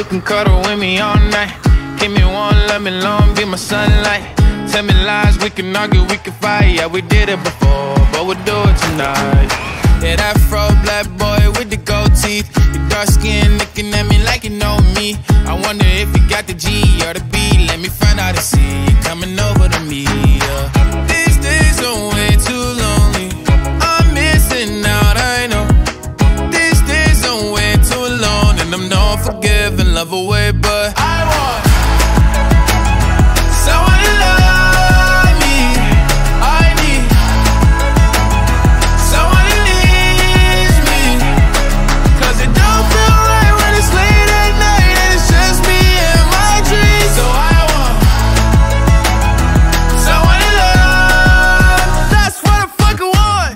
can cuddle with me all night. Give me one, let me long, be my sunlight. Tell me lies, we can argue, we can fight. Yeah, we did it before, but we'll do it tonight. Yeah, that fro black boy with the gold teeth. Your dark skin looking at me like you know me. I wonder if you got the G or the B. Let me find out and see you coming over to me. These days are way too lonely. I'm missing out, I know. These days are way too alone, and I'm not forgiving, love away, but I want someone to love me. I need someone who needs me, 'cause it don't feel right when it's late at night and it's just me and my dreams. So I want someone to love. That's what I fucking want.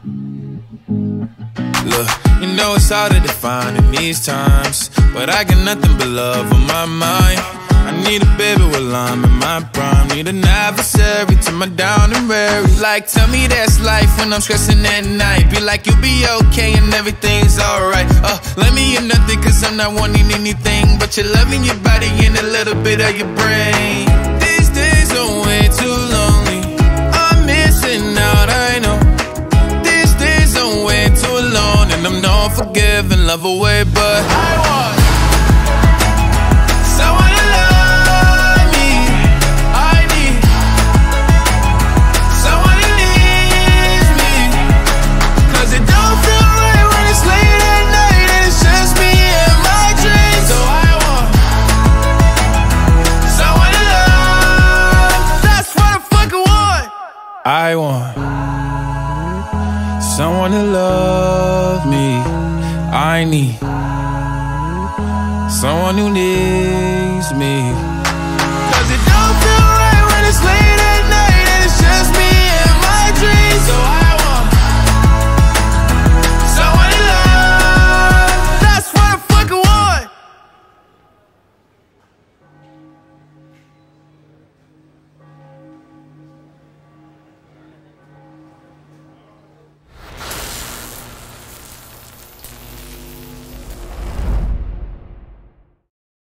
Look, you know it's hard to define in these times, but I got nothing but love on my mind. I need a baby while I'm in my prime. Need an adversary to my down and weary. Like, tell me that's life when I'm stressing at night. Be like, you'll be okay and everything's alright. Let me in nothing, 'cause I'm not wanting anything but your loving, your body, and a little bit of your brain. These days are way too lonely. I'm missing out, I know. These days are way too alone, and I'm not forgiving, love away, but I want someone to love me. I need someone who needs me, 'cause it don't feel right when it's late at night and it's just me and my dreams. So I want someone to love. That's what I fucking want. I want someone to love me. I need someone who needs me, 'cause it don't feel